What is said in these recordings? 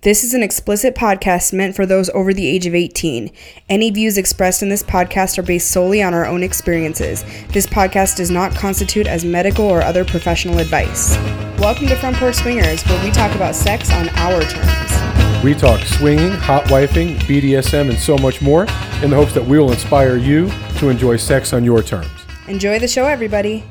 This is an explicit podcast meant for those over the age of 18. Any views expressed in this podcast are based solely on our own experiences. This podcast does not constitute as medical or other professional advice. Welcome to Front Porch Swingers, where we talk about sex on our terms. We talk swinging, hot wifing, BDSM, and so much more in the hopes that we will inspire you to enjoy sex on your terms. Enjoy the show, everybody.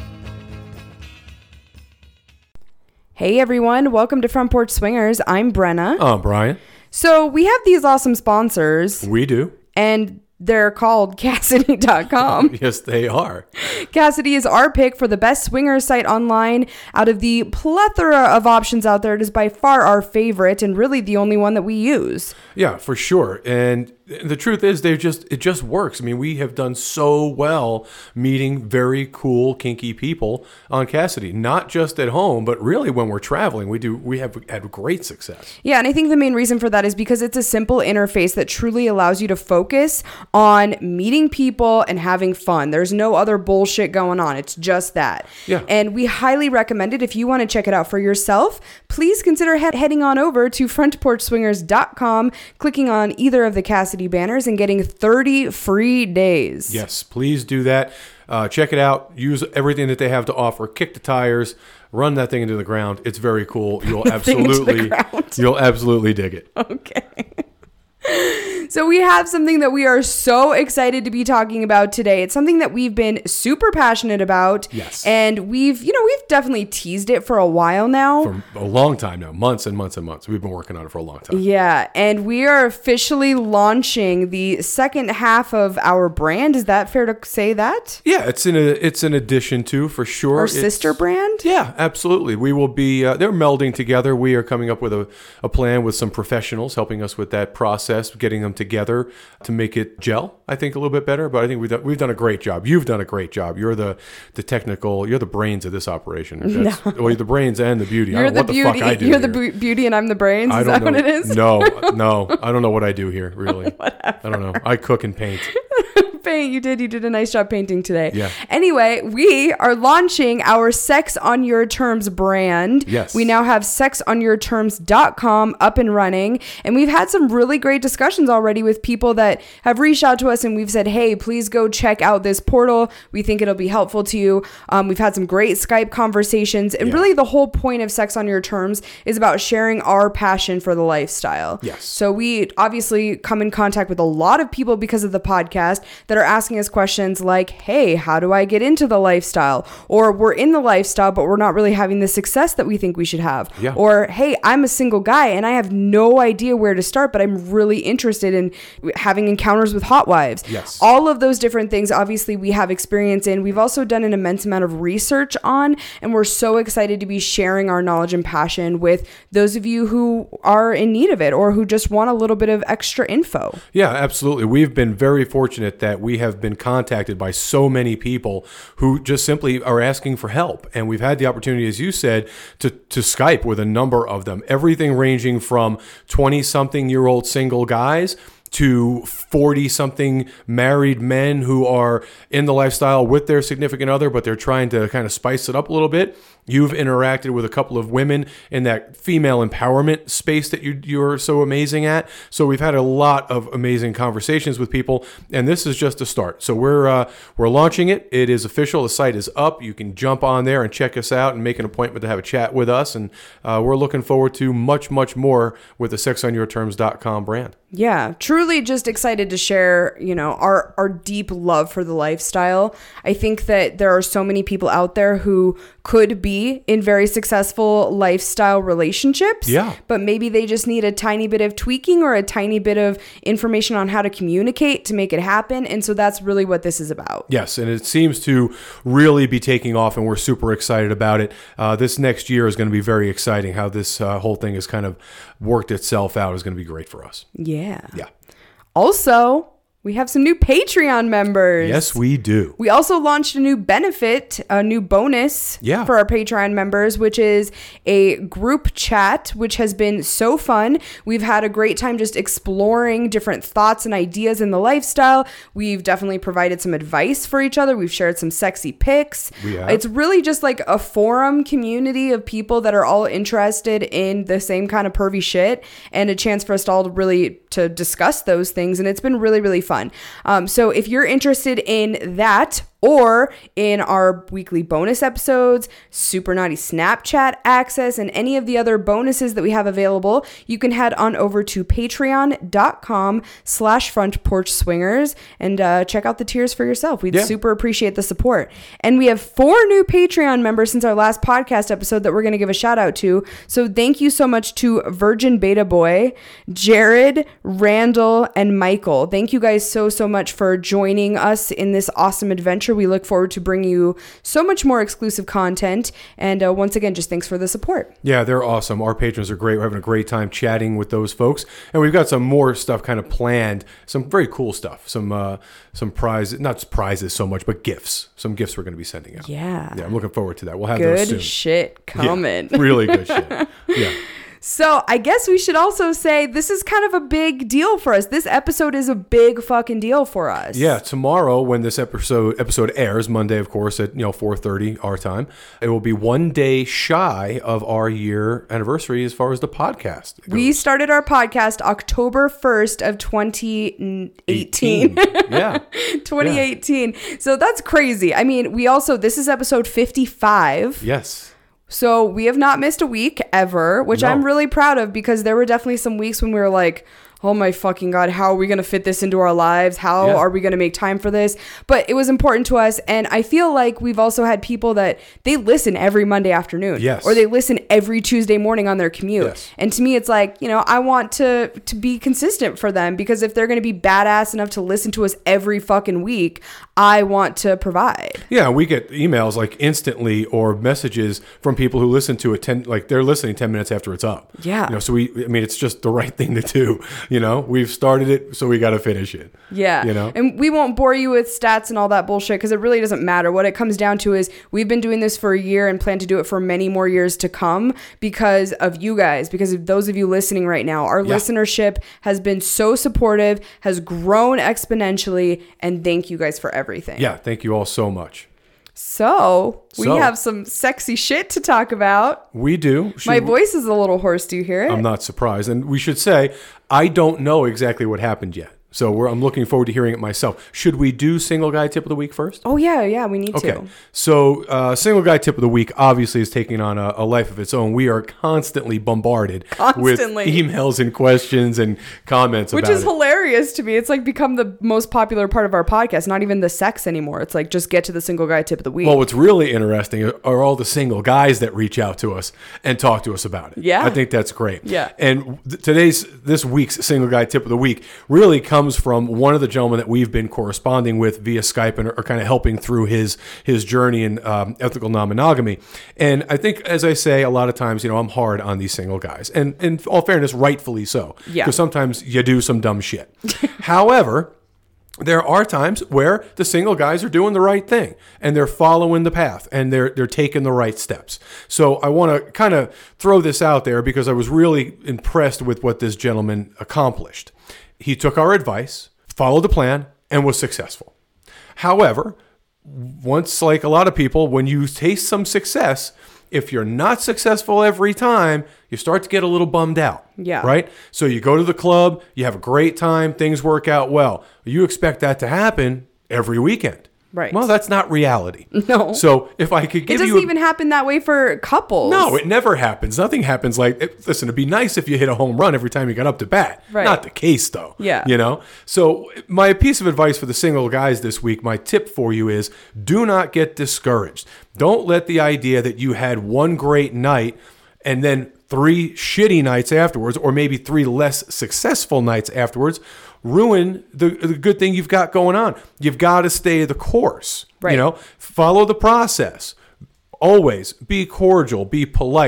Hey everyone, welcome to Front Porch Swingers. I'm Brenna. I'm Brian. So we have these awesome sponsors. We do. And they're called Kasidie.com. Yes, they are. Kasidie is our pick for the best swingers site online. Out of the plethora of options out there, it is by far our favorite and really the only one that we use. Yeah, for sure. And the truth is, it just works. I mean, we have done so well meeting very cool, kinky people on Kasidie, not just at home, but really when we're traveling, we have had great success. Yeah, and I think the main reason for that is because it's a simple interface that truly allows you to focus on meeting people and having fun. There's no other bullshit going on. It's just that. Yeah. And we highly recommend it. If you want to check it out for yourself, please consider heading on over to frontporchswingers.com, clicking on either of the Kasidie banners and getting 30 free days. Yes, please do that. Check it out. Use everything that they have to offer. Kick the tires. Run that thing into the ground. It's very cool. You'll absolutely dig it. Okay. So we have something that we are so excited to be talking about today. It's something that we've been super passionate about. Yes. And we've definitely teased it for a while now. For a long time now. Months and months and months. We've been working on it for a long time. Yeah. And we are officially launching the second half of our brand. Is that fair to say that? Yeah, it's an addition to, for sure. Our sister brand? Yeah, absolutely. We will be, they're melding together. We are coming up with a plan with some professionals helping us with that process, getting them together to make it gel, I think, a little bit better. But I think we've done a great job. You've done a great job. You're the technical, you're the brains of this operation. Well, you're the brains and the beauty. You're I don't know what the fuck I do. You're the beauty and I'm the brains? Is that what it is? No. I don't know what I do here, really. Whatever. I don't know. I cook and paint. You did a nice job painting today. Yeah. Anyway, we are launching our Sex on Your Terms brand. Yes. We now have sexonyourterms.com up and running, and we've had some really great discussions already with people that have reached out to us and we've said, hey, please go check out this portal. We think it'll be helpful to you. We've had some great Skype conversations, and really the whole point of Sex on Your Terms is about sharing our passion for the lifestyle. Yes. So we obviously come in contact with a lot of people because of the podcast that are asking us questions like, hey, how do I get into the lifestyle? Or we're in the lifestyle, but we're not really having the success that we think we should have. Yeah. Or, hey, I'm a single guy and I have no idea where to start, but I'm really interested in having encounters with hot wives. Yes. All of those different things, obviously, we have experience in. We've also done an immense amount of research on, and we're so excited to be sharing our knowledge and passion with those of you who are in need of it or who just want a little bit of extra info. Yeah, absolutely. We've been very fortunate that we have been contacted by so many people who just simply are asking for help. And we've had the opportunity, as you said, to Skype with a number of them. Everything ranging from 20-something-year-old single guys to 40-something married men who are in the lifestyle with their significant other, but they're trying to kind of spice it up a little bit. You've interacted with a couple of women in that female empowerment space that you're so amazing at. So we've had a lot of amazing conversations with people, and this is just a start. So we're launching it. It is official. The site is up. You can jump on there and check us out and make an appointment to have a chat with us. And we're looking forward to much, much more with the sexonyourterms.com brand. Yeah, truly just excited to share, our deep love for the lifestyle. I think that there are so many people out there who could be in very successful lifestyle relationships. Yeah. But maybe they just need a tiny bit of tweaking or a tiny bit of information on how to communicate to make it happen. And so that's really what this is about. Yes, and it seems to really be taking off, and we're super excited about it. This next year is going to be very exciting. How this whole thing has kind of worked itself out is going to be great for us. Yeah. Yeah. Also, We have some new Patreon members. Yes, we do. We also launched a new benefit, a new bonus for our Patreon members, which is a group chat, which has been so fun. We've had a great time just exploring different thoughts and ideas in the lifestyle. We've definitely provided some advice for each other. We've shared some sexy pics. It's really just like a forum community of people that are all interested in the same kind of pervy shit, and a chance for us all to really to discuss those things. And it's been really, really fun. So if you're interested in that, or in our weekly bonus episodes, Super Naughty Snapchat access, and any of the other bonuses that we have available, you can head on over to patreon.com/frontporchswingers and check out the tiers for yourself. We'd super appreciate the support. And we have 4 new Patreon members since our last podcast episode that we're going to give a shout out to. So thank you so much to Virgin Beta Boy, Jared, Randall, and Michael. Thank you guys so much for joining us in this awesome adventure. We look forward to bringing you so much more exclusive content. And once again, just thanks for the support. Yeah, they're awesome. Our patrons are great. We're having a great time chatting with those folks. And we've got some more stuff kind of planned. Some very cool stuff. Some prizes, not prizes so much, but gifts. Some gifts we're going to be sending out. Yeah. Yeah, I'm looking forward to that. We'll have those soon. Good shit coming. Yeah, really good shit. Yeah. So I guess we should also say this is kind of a big deal for us. This episode is a big fucking deal for us. Yeah, tomorrow when this episode airs, Monday, of course, at 4:30 our time, it will be 1 day shy of our year anniversary as far as the podcast goes. We started our podcast October 1st of 2018. Yeah. 2018. Yeah. So that's crazy. I mean, this is episode 55. Yes. So we have not missed a week ever, which I'm really proud of, because there were definitely some weeks when we were like, oh my fucking God, how are we going to fit this into our lives? How are we going to make time for this? But it was important to us. And I feel like we've also had people that they listen every Monday afternoon. Yes. Or they listen every Tuesday morning on their commute. Yes. And to me, it's like, I want to be consistent for them, because if they're going to be badass enough to listen to us every fucking week, I want to provide. Yeah, we get emails like instantly, or messages from people who listen to it they're listening 10 minutes after it's up. Yeah. So it's just the right thing to do. We've started it, so we got to finish it. Yeah. And we won't bore you with stats and all that bullshit, because it really doesn't matter. What it comes down to is we've been doing this for a year and plan to do it for many more years to come, because of you guys, because of those of you listening right now. Our listenership has been so supportive, has grown exponentially, and thank you guys for everything. Yeah, thank you all so much. So we have some sexy shit to talk about. We do. My voice is a little hoarse. Do you hear it? I'm not surprised. And we should say, I don't know exactly what happened yet. So I'm looking forward to hearing it myself. Should we do Single Guy Tip of the Week first? Oh, yeah, we need to. Okay. So Single Guy Tip of the Week obviously is taking on a life of its own. We are constantly bombarded with emails and questions and comments about it. Which is hilarious to me. It's like become the most popular part of our podcast, not even the sex anymore. It's like, just get to the Single Guy Tip of the Week. Well, what's really interesting are all the single guys that reach out to us and talk to us about it. Yeah. I think that's great. Yeah. And this week's Single Guy Tip of the Week really comes from one of the gentlemen that we've been corresponding with via Skype and are kind of helping through his journey in ethical non-monogamy. And I think, as I say, a lot of times, I'm hard on these single guys. And in all fairness, rightfully so. Yeah. Because sometimes you do some dumb shit. However, there are times where the single guys are doing the right thing and they're following the path and they're taking the right steps. So I want to kind of throw this out there because I was really impressed with what this gentleman accomplished. He took our advice, followed the plan, and was successful. However, once, like a lot of people, when you taste some success, if you're not successful every time, you start to get a little bummed out. Yeah. Right? So you go to the club, you have a great time, things work out well. You expect that to happen every weekend. Right. Well, that's not reality. No. So if I could give you... It doesn't even happen that way for couples. No, it never happens. Nothing happens like... Listen, it'd be nice if you hit a home run every time you got up to bat. Right. Not the case, though. Yeah. So my piece of advice for the single guys this week, my tip for you is do not get discouraged. Don't let the idea that you had one great night and then 3 shitty nights afterwards, or maybe 3 less successful nights afterwards, ruin the good thing you've got going on. You've got to stay the course. Right. Follow the process. Always be cordial, be polite.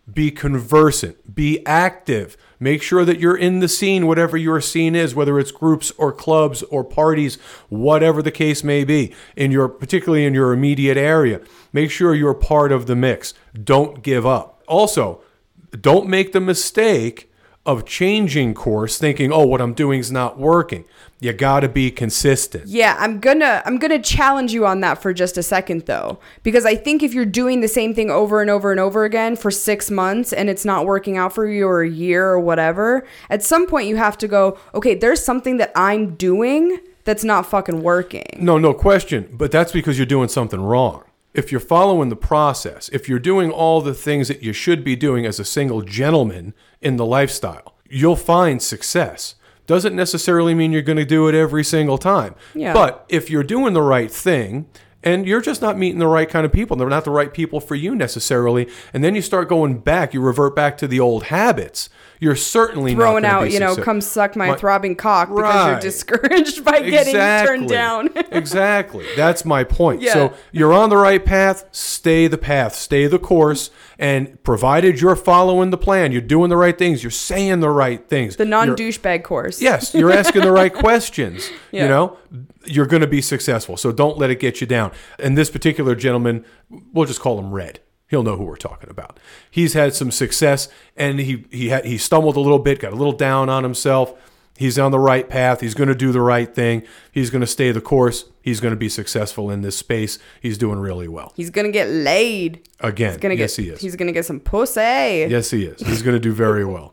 Be conversant. Be active. Make sure that you're in the scene, whatever your scene is, whether it's groups or clubs or parties, whatever the case may be, particularly in your immediate area. Make sure you're part of the mix. Don't give up. Also, don't make the mistake of changing course, thinking, oh, what I'm doing is not working. You got to be consistent. Yeah, I'm gonna challenge you on that for just a second, though, because I think if you're doing the same thing over and over and over again for 6 months and it's not working out for you, or a year or whatever, at some point you have to go, okay, there's something that I'm doing that's not fucking working. No question. But that's because you're doing something wrong. If you're following the process, if you're doing all the things that you should be doing as a single gentleman in the lifestyle, you'll find success. Doesn't necessarily mean you're going to do it every single time. Yeah. But if you're doing the right thing and you're just not meeting the right kind of people, they're not the right people for you necessarily, and then you start going back, you revert back to the old habits, you're certainly throwing not out, successful. come suck my throbbing cock because Right. you're discouraged by getting turned down. Exactly. That's my point. Yeah. So you're on the right path, stay the course, and provided you're following the plan, you're doing the right things, you're saying the right things. The non-douchebag course. Yes, you're asking the right questions. Yeah. You're going to be successful. So don't let it get you down. And this particular gentleman, we'll just call him Red. He'll know who we're talking about. He's had some success, and he stumbled a little bit, got a little down on himself. He's on the right path. He's going to do the right thing. He's going to stay the course. He's going to be successful in this space. He's doing really well. He's going to get laid. Again, yes, he is. He's going to get some pussy. Yes, he is. He's going to do very well.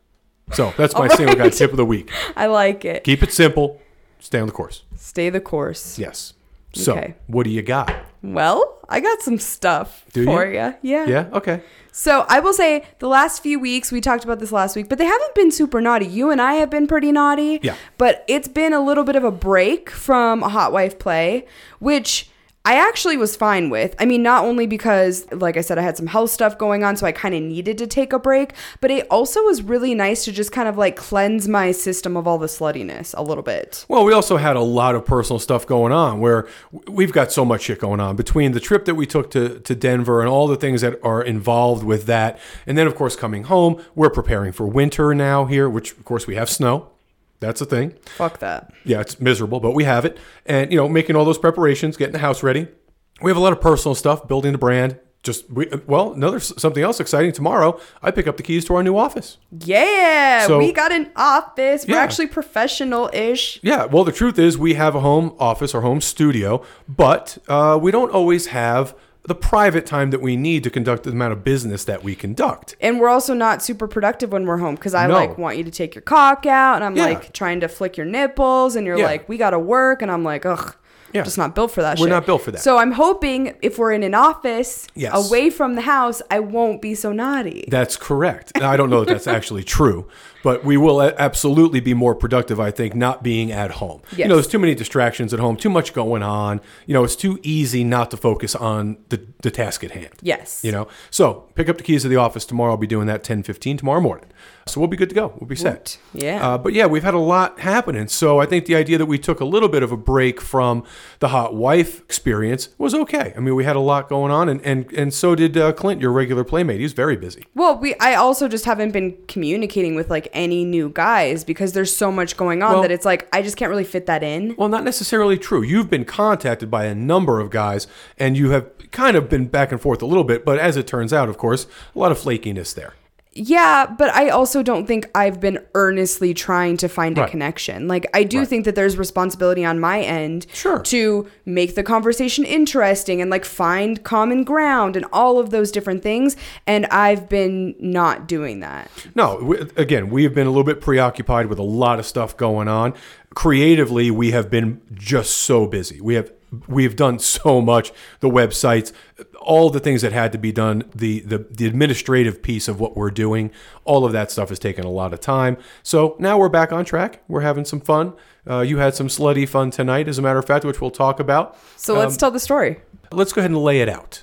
So that's my All single guy right. tip of the week. I like it. Keep it simple. Stay on the course. Stay the course. Yes. So Okay. what do you got? Well, I got some stuff Do for you? you. Yeah. Yeah? Okay. So I will say the last few weeks, we talked about this last week, but they haven't been super naughty. You and I have been pretty naughty. Yeah. But it's been a little bit of a break from a Hot Wife play, which I actually was fine with. I mean, not only because, like I said, I had some health stuff going on, so I kind of needed to take a break, but it also was really nice to just kind of like cleanse my system of all the sluttiness a little bit. Well, we also had a lot of personal stuff going on where we've got so much shit going on between the trip that we took to Denver and all the things that are involved with that. And then, of course, coming home, we're preparing for winter now here, which, of course, we have snow. That's a thing. Fuck that. Yeah, it's miserable, but we have it. And, making all those preparations, getting the house ready. We have a lot of personal stuff, building the brand. Something else exciting. Tomorrow, I pick up the keys to our new office. Yeah, So- we got an office. We're Yeah. actually professional-ish. Yeah, well, the truth is we have a home office or home studio, but we don't always have the private time that we need to conduct the amount of business that we conduct. And we're also not super productive when we're home because I No. want you to take your cock out and I'm Yeah. like trying to flick your nipples and you're Yeah. like, we got to work. And I'm like, ugh, Yeah. just not built for that We're shit. not built for that. So I'm hoping if we're in an office Yes. away from the house, I won't be so naughty. That's correct. Now, I don't know that that's actually true, but we will absolutely be more productive, I think, not being at home. Yes. There's too many distractions at home, too much going on. It's too easy not to focus on the task at hand. Yes. So pick up the keys to the office tomorrow. I'll be doing that 10:15 tomorrow morning. So we'll be good to go. We'll be set. Yeah. But yeah, we've had a lot happening. So I think the idea that we took a little bit of a break from the hot wife experience was okay. I mean, we had a lot going on, and so did Clint, your regular playmate. He was very busy. Well, I also just haven't been communicating with like any new guys because there's so much going on that it's like I just can't really fit that in. Well, not necessarily true. You've been contacted by a number of guys, and you have kind of been back and forth a little bit. But as it turns out, of course, a lot of flakiness there. Yeah, but I also don't think I've been earnestly trying to find a Right. connection. Like, I do Right. think that there's responsibility on my end Sure. to make the conversation interesting and like find common ground and all of those different things. And I've been not doing that. No, we've been a little bit preoccupied with a lot of stuff going on. Creatively, we have been just so busy. We've done so much, the websites, all the things that had to be done, the administrative piece of what we're doing, all of that stuff has taken a lot of time. So now we're back on track. We're having some fun. You had some slutty fun tonight, as a matter of fact, which we'll talk about. So let's tell the story. Let's go ahead and lay it out.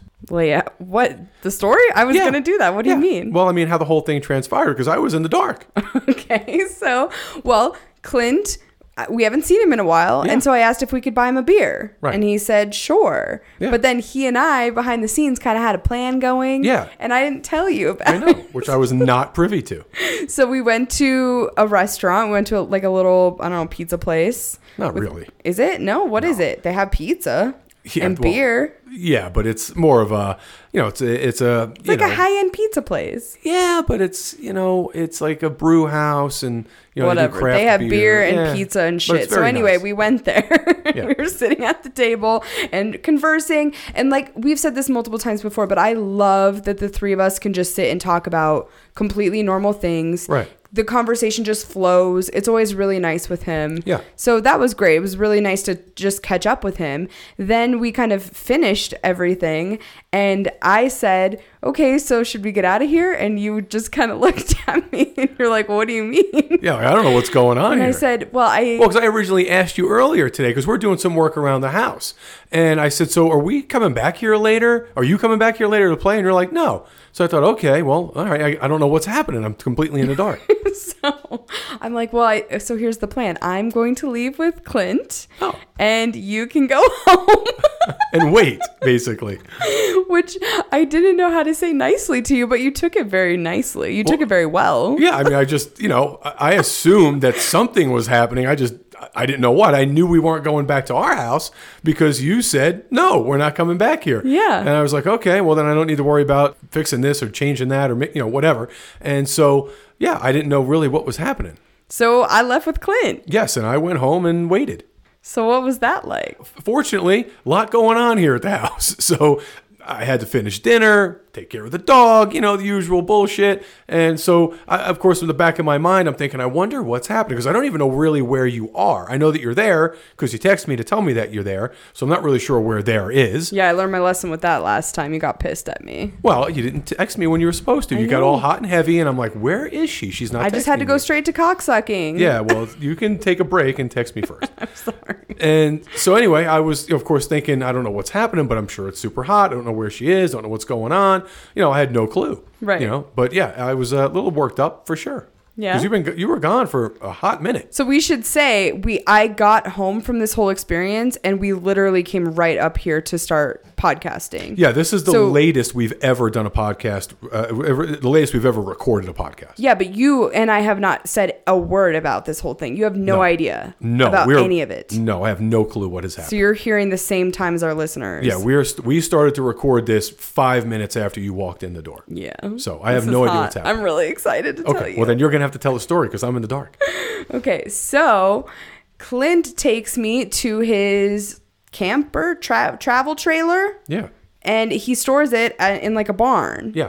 What? The story? I was Yeah. going to do that. What do you mean? Well, I mean, how the whole thing transpired, because I was in the dark. Okay. So, well, Clint we haven't seen him in a while. Yeah. And so I asked if we could buy him a beer. Right. And he said, sure. Yeah. But then he and I, behind the scenes, kind of had a plan going. Yeah. And I didn't tell you about I know, which I was not privy to. it. So we went to a restaurant. We went to like a little, I don't know, pizza place. Not really. Is it? No, what is it? They have pizza and well, beer. Yeah, but it's more of a, it's Like a high-end pizza place. Yeah, but it's, it's like a brew house and, whatever. They have beer and pizza and shit. So anyway, nice. we went there. Yeah. We were sitting at the table and conversing. And like we've said this multiple times before, but I love that the three of us can just sit and talk about completely normal things. Right. The conversation just flows. It's always really nice with him. Yeah. So that was great. It was really nice to just catch up with him. Then we kind of finished everything. And I said, okay, so should we get out of here? And you just kind of looked at me and you're like, what do you mean? Yeah, I don't know what's going on And here. I said, well, because I originally asked you earlier today because we're doing some work around the house. And I said, so are we coming back here later? Are you coming back here later to play? And you're like, no. So I thought, okay, well, all right. I don't know what's happening. I'm completely in the dark. So I'm like, well, so here's the plan. I'm going to leave with Clint and you can go home. And wait, basically. Which I didn't know how to say nicely to you, but you took it very nicely. You took it very well. Yeah, I mean, I just, I assumed that something was happening. I didn't know what. I knew we weren't going back to our house because you said, no, we're not coming back here. Yeah. And I was like, okay, well, then I don't need to worry about fixing this or changing that or, whatever. And so, yeah, I didn't know really what was happening. So I left with Clint. Yes, and I went home and waited. So what was that like? Fortunately, a lot going on here at the house. So I had to finish dinner, take care of the dog, the usual bullshit. And so, of course, in the back of my mind, I'm thinking, I wonder what's happening because I don't even know really where you are. I know that you're there because you text me to tell me that you're there. So I'm not really sure where there is. Yeah, I learned my lesson with that last time. You got pissed at me. Well, you didn't text me when you were supposed to. You got all hot and heavy, and I'm like, where is she? She's not texting me. I just had to go straight to cocksucking. Yeah, well, you can take a break and text me first. I'm sorry. And so anyway, I was, of course, thinking, I don't know what's happening, but I'm sure it's super hot. I don't know where she is. I don't know what's going on. I had no clue. Right. But yeah, I was a little worked up for sure. Yeah. Because you were gone for a hot minute. So we should say I got home from this whole experience and we literally came right up here to start podcasting. Yeah, this is the latest we've ever done a podcast. The latest we've ever recorded a podcast. Yeah, but you and I have not said a word about this whole thing. You have no idea about any of it. No, I have no clue what has happened. So you're hearing the same time as our listeners. Yeah, we started to record this 5 minutes after you walked in the door. Yeah. So I have no idea what's happening. I'm really excited to tell you. Well, then you're going to have to tell a story because I'm in the dark. Okay, so Clint takes me to his camper travel trailer. Yeah. And he stores it in like a barn. Yeah.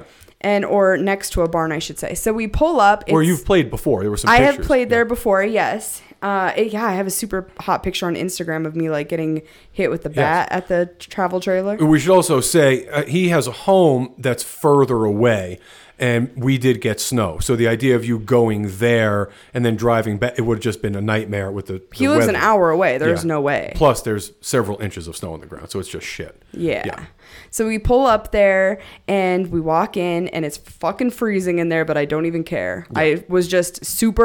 Or next to a barn, I should say. So we pull up. Where you've played before. There were some pictures. I have played there before, yes. I have a super hot picture on Instagram of me like getting hit with the bat at the travel trailer. We should also say he has a home that's further away. And we did get snow. So the idea of you going there and then driving back, it would have just been a nightmare with the He lives weather. an hour away. There's no way. Plus, there's several inches of snow on the ground. So it's just shit. Yeah. So we pull up there and we walk in and it's fucking freezing in there, but I don't even care. Yeah. I was just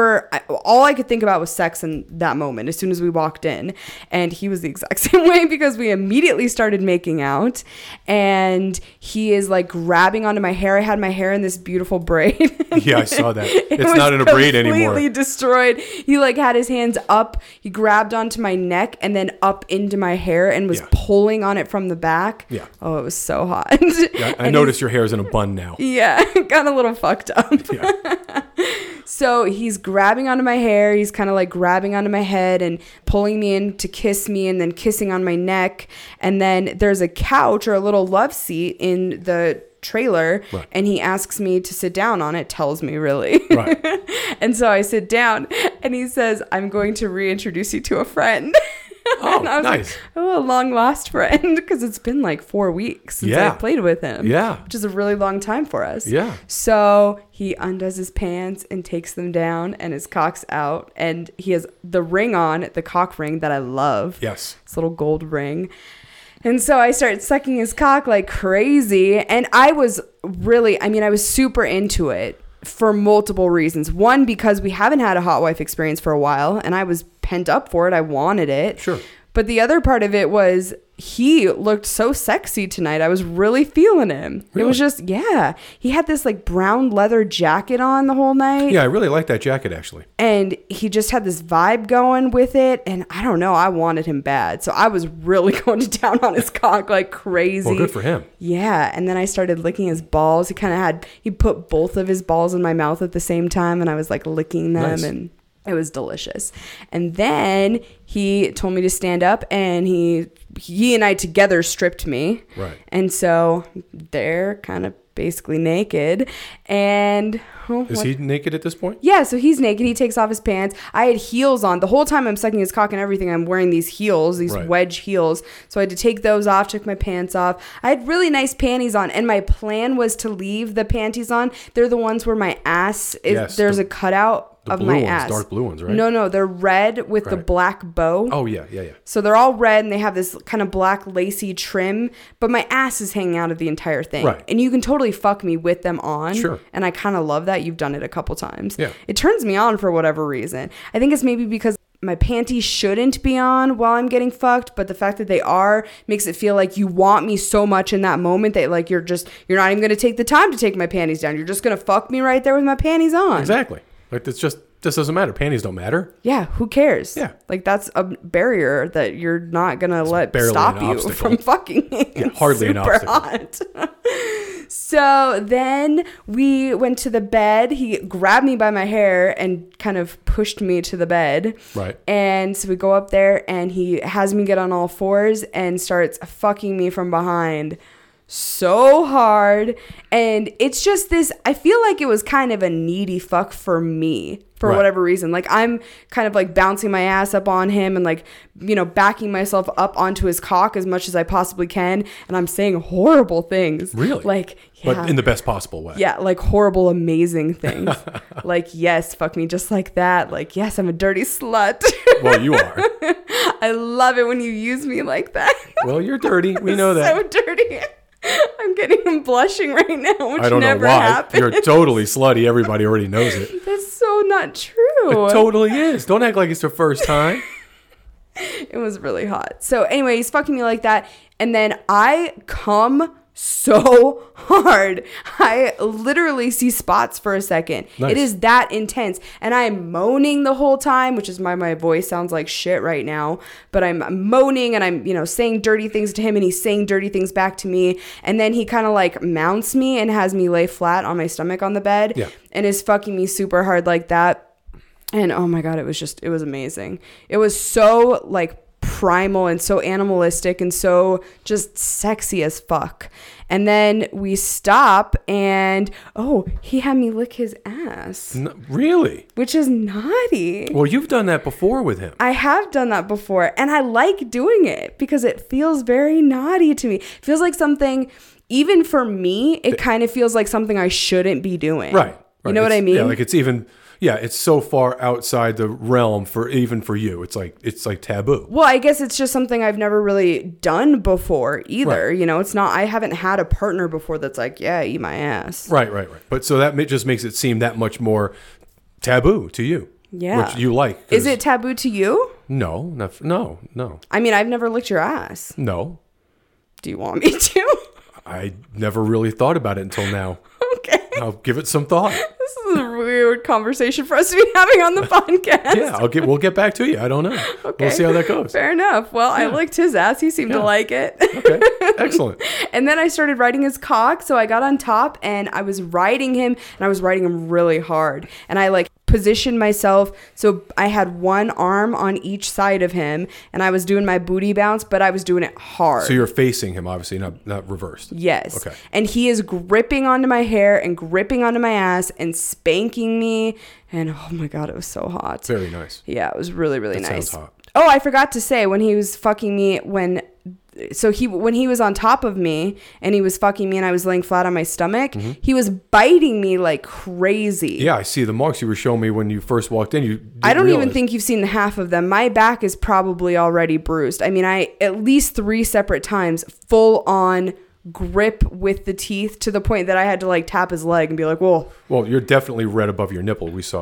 all I could think about was sex in that moment as soon as we walked in. And he was the exact same way because we immediately started making out. And he is like grabbing onto my hair. I had my hair in this beautiful braid. Yeah, I saw that. It's not in a braid anymore. Completely destroyed. He like had his hands up. He grabbed onto my neck and then up into my hair and was pulling on it from the back. Yeah. Oh, it was so hot. Yeah, I noticed your hair's in a bun now. Yeah, got a little fucked up. Yeah. So he's grabbing onto my hair. He's kind of like grabbing onto my head and pulling me in to kiss me and then kissing on my neck. And then there's a couch or a little love seat in the trailer, right. And he asks me to sit down on it, tells me really. Right. And so I sit down and he says, I'm going to reintroduce you to a friend. Oh, and I was nice. Like, oh, a long lost friend, because it's been like 4 weeks since I played with him. Yeah. Which is a really long time for us. Yeah. So he undoes his pants and takes them down and his cock's out. And he has the ring on, the cock ring that I love. Yes. This little gold ring. And so I started sucking his cock like crazy. And I was super into it for multiple reasons. One, because we haven't had a hot wife experience for a while. And I was pent up for it. I wanted it. Sure. But the other part of it was he looked so sexy tonight. I was really feeling him. Really? It was just, yeah. He had this like brown leather jacket on the whole night. Yeah, I really like that jacket, actually. And he just had this vibe going with it. And I don't know, I wanted him bad. So I was really going to town on his cock like crazy. Well, good for him. Yeah. And then I started licking his balls. He put both of his balls in my mouth at the same time. And I was like licking them. Nice. And it was delicious. And then he told me to stand up, and he and I together stripped me. Right. And so they're kind of basically naked. And is he naked at this point? yeah, so he's naked. He takes off his pants. I had heels on. The whole time I'm sucking his cock and everything, I'm wearing these heels, these Right. wedge heels. So I had to take those off, took my pants off. I had really nice panties on, and my plan was to leave the panties on. They're the ones where my ass is, Yes, there's a cutout The of blue my ones, ass. dark blue ones, right? No, they're red with the Right. black bow. Oh, yeah. So they're all red, and they have this kind of black lacy trim, but my ass is hanging out of the entire thing. Right. And you can totally fuck me with them on. Sure. And I kind of love that. You've done it a couple times. Yeah. It turns me on for whatever reason. I think it's maybe because my panties shouldn't be on while I'm getting fucked, but the fact that they are makes it feel like you want me so much in that moment that like you're not even going to take the time to take my panties down. You're just going to fuck me right there with my panties on. Exactly. Like, it's just doesn't matter. Panties don't matter. Yeah, who cares? Yeah. Like, that's a barrier that you're not going to let barely stop an you obstacle. from fucking me. Yeah, hardly an Super obstacle. hot. So then we went to the bed. He grabbed me by my hair and kind of pushed me to the bed. Right. And so we go up there, and he has me get on all fours and starts fucking me from behind so hard. And it's just this, I feel like it was kind of a needy fuck for me for Right. whatever reason. Like, I'm kind of like bouncing my ass up on him and like, backing myself up onto his cock as much as I possibly can. And I'm saying horrible things. Really? Like, yeah. But in the best possible way. Yeah, like horrible, amazing things. Like, yes, fuck me just like that. Like, yes, I'm a dirty slut. Well, you are. I love it when you use me like that. Well, you're dirty. We know that. So dirty. I'm getting blushing right now, which I don't know never why. happens. You're totally slutty. Everybody already knows it. That's so not true. It totally is. Don't act like it's the first time. It was really hot. So anyway, he's fucking me like that. And then I come so hard. I literally see spots for a second. Nice. It is that intense. And I'm moaning the whole time, which is why my voice sounds like shit right now. But I'm moaning and I'm, saying dirty things to him, and he's saying dirty things back to me. And then he kind of like mounts me and has me lay flat on my stomach on the bed. Yeah. And is fucking me super hard like that. And oh my God, it was amazing. It was so like primal and so animalistic and so just sexy as fuck. And then we stop, and he had me lick his ass, Really? which is naughty. Well, you've done that before with him. I have done that before, and I like doing it because it feels very naughty to me. It feels like something, even for me, it kind of feels like something I shouldn't be doing. Right. You know what I mean? Yeah, like it's even... Yeah, it's so far outside the realm for you. It's like taboo. Well, I guess it's just something I've never really done before either. Right. It's not, I haven't had a partner before that's like, yeah, eat my ass. Right. But so that just makes it seem that much more taboo to you. Yeah. Which you like. Is it taboo to you? No. I mean, I've never licked your ass. No. Do you want me to? I never really thought about it until now. Okay. I'll give it some thought. This is a weird conversation for us to be having on the podcast. Yeah, we'll get back to you. I don't know. Okay. We'll see how that goes. Fair enough. Well, I licked his ass. He seemed to like it. Okay. Excellent. And then I started riding his cock. So I got on top and I was riding him, and I was riding him really hard. And I like positioned myself so I had one arm on each side of him, and I was doing my booty bounce, but I was doing it hard. So you're facing him, obviously, not reversed. Yes. Okay. And he is gripping onto my hair and gripping onto my ass and spanking me. And oh my God, it was so hot. Very nice. Yeah, it was really, really That nice. sounds hot. Oh, I forgot to say, when he was fucking me, when he was on top of me and he was fucking me and I was laying flat on my stomach, he was biting me like crazy. Yeah, I see the marks you were showing me when you first walked in. I don't even think you've seen half of them. My back is probably already bruised. I mean, I at least 3 separate times full on grip with the teeth to the point that I had to like tap his leg and be like, whoa. Well, you're definitely red above your nipple. We saw that.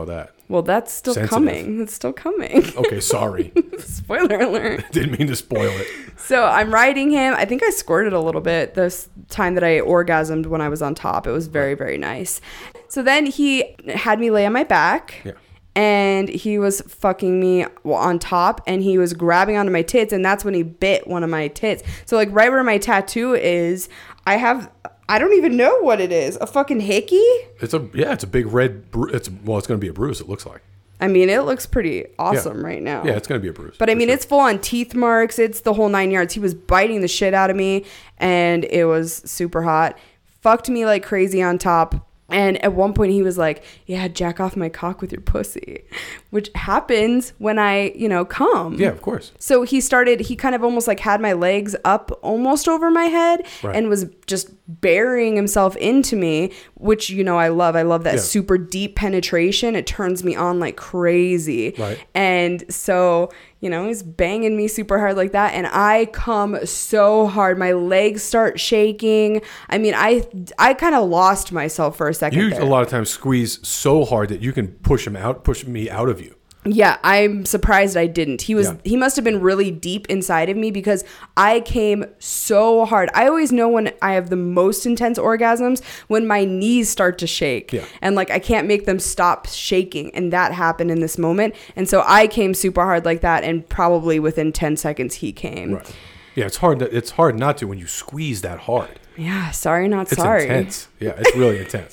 Well, that's still sensitive. coming. It's still coming. Okay, sorry. Spoiler alert. Didn't mean to spoil it. So I'm riding him. I think I squirted a little bit this time that I orgasmed when I was on top. It was very, very nice. So then he had me lay on my back. Yeah. And he was fucking me on top, and he was grabbing onto my tits, and that's when he bit one of my tits. So like right where my tattoo is, I don't even know what it is. A fucking hickey? It's a big red it's going to be a bruise, it looks like. I mean, it looks pretty awesome right now. Yeah, it's going to be a bruise. But I mean, It's full on teeth marks. It's the whole 9 yards. He was biting the shit out of me, and it was super hot. Fucked me like crazy on top. And at one point he was like, yeah, jack off my cock with your pussy, which happens when I, come. Yeah, of course. So he kind of almost like had my legs up almost over my head, right, and was just burying himself into me, which, I love. I love that super deep penetration. It turns me on like crazy. Right. And so, he's banging me super hard like that. And I come so hard. My legs start shaking. I mean, I kind of lost myself for a second. You there. a lot of times squeeze so hard that you can push me out of you. Yeah, I'm surprised I didn't. He must have been really deep inside of me, because I came so hard. I always know when I have the most intense orgasms when my knees start to shake. Yeah. And like I can't make them stop shaking, and that happened in this moment. And so I came super hard like that, and probably within 10 seconds he came. Right. Yeah, it's hard not to when you squeeze that hard. Yeah, sorry not sorry. It's intense. Yeah, it's really intense.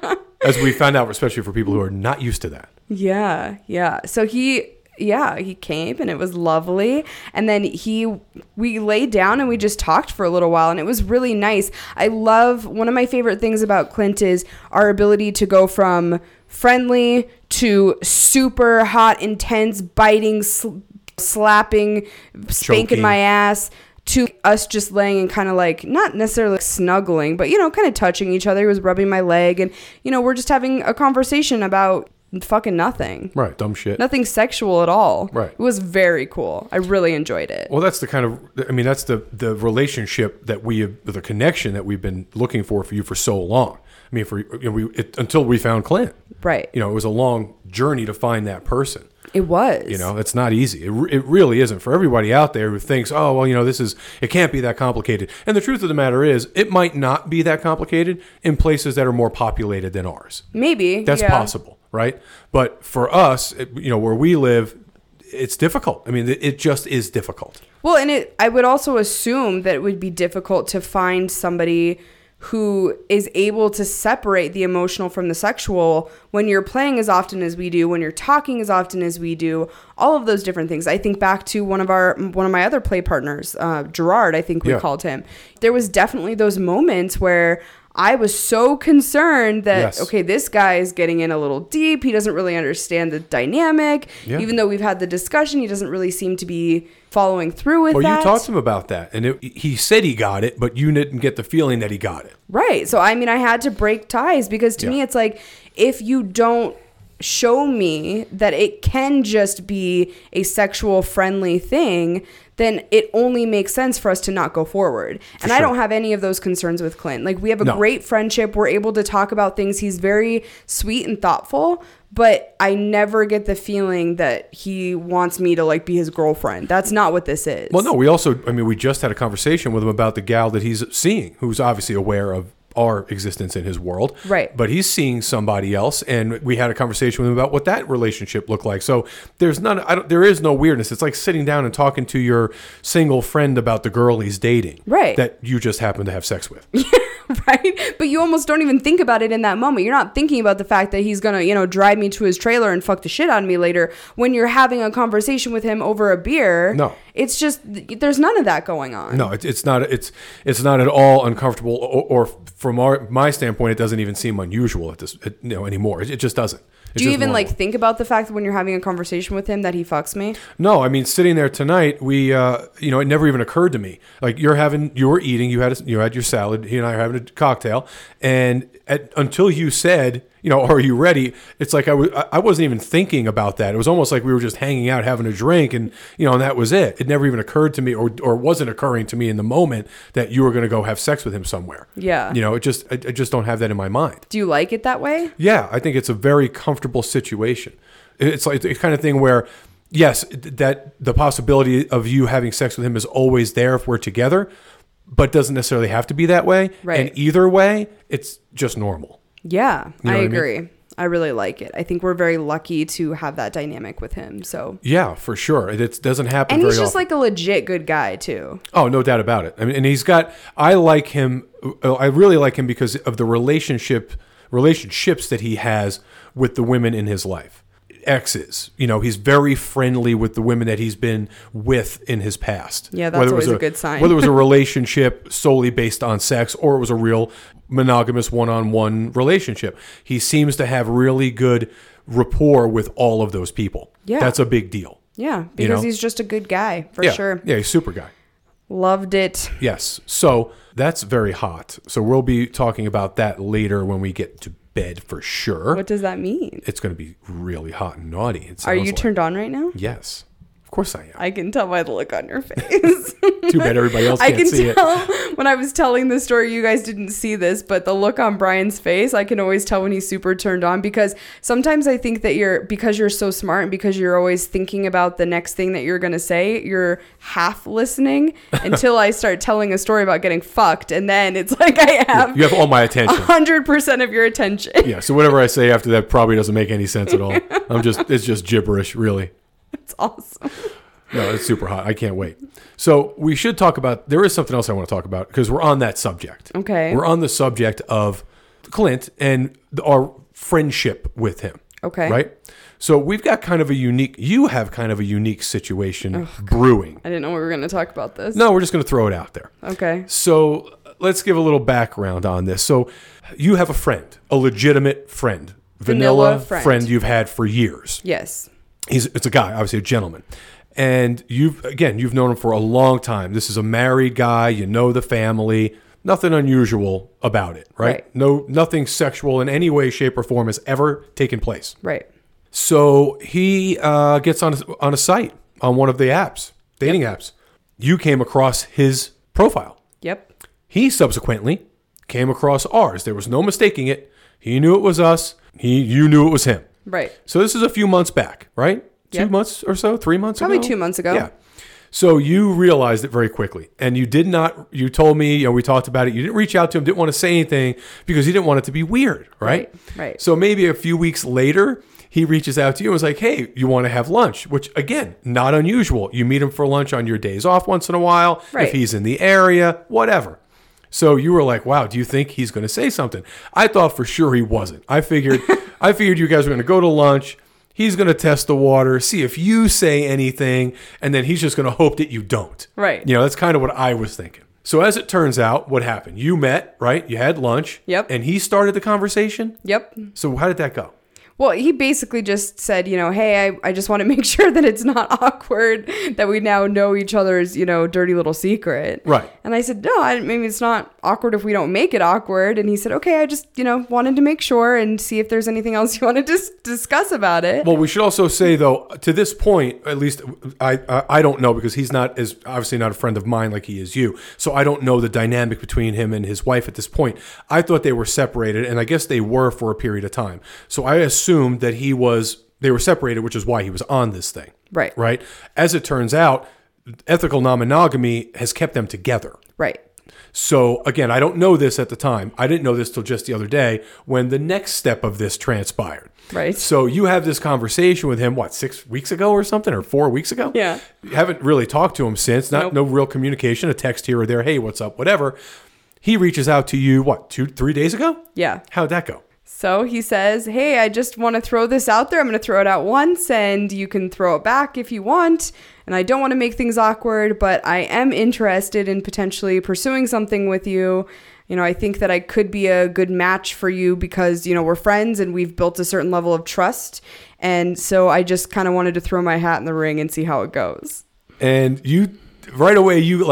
As we found out, especially for people who are not used to that. Yeah. So he came, and it was lovely. And then we laid down and we just talked for a little while, and it was really nice. I love, one of my favorite things about Clint is our ability to go from friendly to super hot, intense, biting, slapping, spanking Choking. my ass, to us just laying and kind of like, not necessarily snuggling, but, kind of touching each other. He was rubbing my leg, and, we're just having a conversation about fucking nothing. Right, dumb shit. Nothing sexual at all. Right. It was very cool. I really enjoyed it. Well, that's that's the relationship the connection that we've been looking for you for so long. I mean, until we found Clint. Right. It was a long journey to find that person. It was. It's not easy. It really isn't. For everybody out there who thinks, oh, well, it can't be that complicated. And the truth of the matter is, it might not be that complicated in places that are more populated than ours. Maybe. That's possible, right? But for us, where we live, it's difficult. I mean, it just is difficult. Well, and I would also assume that it would be difficult to find somebody who is able to separate the emotional from the sexual when you're playing as often as we do, when you're talking as often as we do, all of those different things. I think back to one of my other play partners, Gerard, I think we called him. There was definitely those moments where I was so concerned that, okay, this guy is getting in a little deep. He doesn't really understand the dynamic. Yeah. Even though we've had the discussion, he doesn't really seem to be following through with that. Well, you talked to him about that, and he said he got it, but you didn't get the feeling that he got it. Right. So, I mean, I had to break ties, because to me, it's like, if you don't show me that it can just be a sexual friendly thing, then it only makes sense for us to not go forward. And I don't have any of those concerns with Clint. Like, we have a great friendship. We're able to talk about things. He's very sweet and thoughtful, but I never get the feeling that he wants me to like be his girlfriend. That's not what this is. Well, no, we just had a conversation with him about the gal that he's seeing, who's obviously aware of our existence in his world. Right. But he's seeing somebody else, and we had a conversation with him about what that relationship looked like. So there is no weirdness. It's like sitting down and talking to your single friend about the girl he's dating. Right. That you just happen to have sex with. Right? But you almost don't even think about it in that moment. You're not thinking about the fact that he's going to, drive me to his trailer and fuck the shit out of me later. When you're having a conversation with him over a beer, no. It's just, there's none of that going on. No, it's not at all uncomfortable, or from my standpoint, it doesn't even seem unusual anymore. It just doesn't. Do you even normal. Think about the fact that when you're having a conversation with him that he fucks me? No, I mean, sitting there tonight, we, it never even occurred to me. Like, you were eating, you had your salad, he and I are having a cocktail, and until you said, are you ready? It's like I wasn't even thinking about that. It was almost like we were just hanging out, having a drink, and and that was it. It never even occurred to me, or wasn't occurring to me in the moment that you were going to go have sex with him somewhere. Yeah. I just don't have that in my mind. Do you like it that way? Yeah, I think it's a very comfortable situation. It's like the kind of thing where, yes, that the possibility of you having sex with him is always there if we're together, but doesn't necessarily have to be that way. Right. And either way, it's just normal. Yeah, You know I what I mean? agree. I really like it. I think we're very lucky to have that dynamic with him. So Yeah, for sure. It doesn't happen and very he's just often. like a legit good guy too. Oh, no doubt about it. I mean, and I like him. I really like him because of the relationships that he has with the women in his life. Exes, he's very friendly with the women that he's been with in his past. Yeah, that's Whether it was always a good sign. Whether it was a relationship solely based on sex or it was a real monogamous one-on-one relationship, he seems to have really good rapport with all of those people. Yeah. That's a big deal. Yeah, because know? he's just a good guy for Yeah, sure. yeah, he's a super guy. Loved it. Yes. So that's very hot. So we'll be talking about that later when we get to bed for sure. What does that mean? It's going to be really hot and naughty. It Are you sounds like. turned on right now? Yes. Of course I am. I can tell by the look on your face. Too bad everybody else I can't can see tell it. when I was telling the story, you guys didn't see this, but the look on Brian's face, I can always tell when he's super turned on, because sometimes I think that because you're so smart and because you're always thinking about the next thing that you're going to say, you're half listening until I start telling a story about getting fucked. And then it's like I have You have all my attention. 100% of your attention. Yeah. So whatever I say after that probably doesn't make any sense at all. It's just gibberish, really. It's awesome. No, it's super hot. I can't wait. So we should talk about, there is something else I want to talk about because we're on that subject. Okay. We're on the subject of Clint and our friendship with him. Okay. Right? So we've got you have kind of a unique situation brewing. I didn't know we were going to talk about this. No, we're just going to throw it out there. Okay. So let's give a little background on this. So you have a friend, a legitimate friend, vanilla friend you've had for years. Yes. It's a guy, obviously a gentleman. And you've known him for a long time. This is a married guy. You know the family. Nothing unusual about it, right? Nothing sexual in any way, shape, or form has ever taken place. Right. So he gets on a site, on one of the apps, dating apps. You came across his profile. Yep. He subsequently came across ours. There was no mistaking it. He knew it was us. You knew it was him. Right. So this is a few months back, right? Yep. 2 months or so, 3 months Probably ago? 2 months ago. Yeah. So you realized it very quickly. And you told me, we talked about it. You didn't reach out to him, didn't want to say anything because you didn't want it to be weird, right? Right. So maybe a few weeks later, he reaches out to you and was like, hey, you want to have lunch? Which, again, not unusual. You meet him for lunch on your days off once in a while. Right. If he's in the area, whatever. So you were like, wow, do you think he's going to say something? I thought for sure he wasn't. I figured you guys were going to go to lunch. He's going to test the water, see if you say anything, and then he's just going to hope that you don't. Right. That's kind of what I was thinking. So as it turns out, what happened? You met, right? You had lunch. Yep. And he started the conversation? Yep. So how did that go? Well, he basically just said, hey, I just want to make sure that it's not awkward, that we now know each other's, dirty little secret. Right. And I said, no, maybe it's not awkward if we don't make it awkward. And he said, okay, I just, wanted to make sure and see if there's anything else you want to discuss about it. Well, we should also say, though, to this point, at least I don't know because he's obviously not a friend of mine like he is you. So I don't know the dynamic between him and his wife at this point. I thought they were separated, and I guess they were for a period of time. So I assumed that they were separated, which is why he was on this thing. Right. Right. As it turns out, ethical non-monogamy has kept them together. Right. So again, I don't know this at the time. I didn't know this till just the other day when the next step of this transpired. Right. So you have this conversation with him, 6 weeks ago or something, or 4 weeks ago? Yeah. You haven't really talked to him since. Nope. No real communication, a text here or there. Hey, what's up? Whatever. He reaches out to you, 2-3 days ago? Yeah. How'd that go? So he says, hey, I just want to throw this out there. I'm going to throw it out once and you can throw it back if you want. And I don't want to make things awkward, but I am interested in potentially pursuing something with you. I think that I could be a good match for you because, we're friends and we've built a certain level of trust. And so I just kind of wanted to throw my hat in the ring and see how it goes. And you right away,